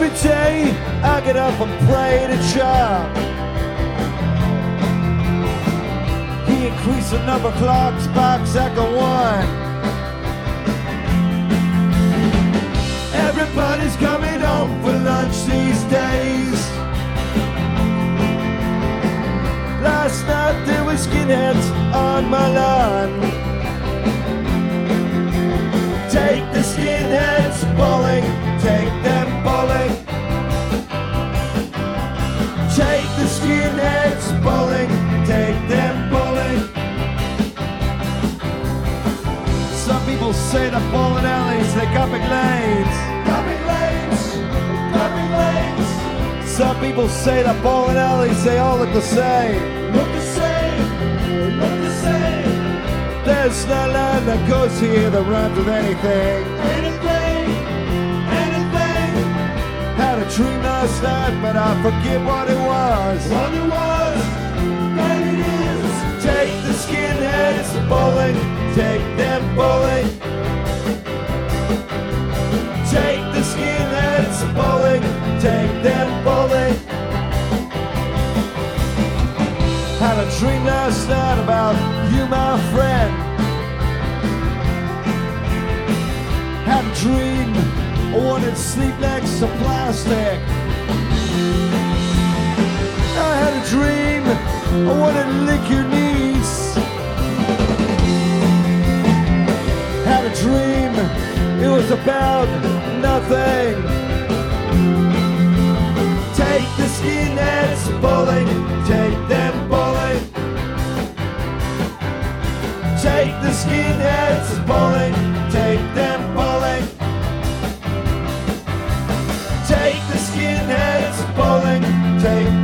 Every day I get up and pray to Jah. He increased the number of clocks by exactly one. Everybody's coming home for lunch these days. Last night there were skinheads on my lawn. Take the skinheads bowling, take them bowling. Take the skinheads bowling, take them bowling. Some people say the bowling alleys, they got big lanes. Got big lanes, got big lanes. Some people say the bowling alleys, they all look the same. Look the same, look the same. There's no line that goes here that runs with anything. Anything, anything. Had a dream last night, but I forget what it was. What it was, and it is. Take the skinheads bowling, take them bowling. Take the skinheads bowling, take them bowling. Had a dream last night about you, my friend. Had a dream, I wanted to sleep next to plastic. I had a dream, I wanted to lick your knees. Had a dream, it was about nothing. Take the skinheads bowling, take them bowling. Take the skinheads bowling, take them bowling. Take the skinheads bowling, take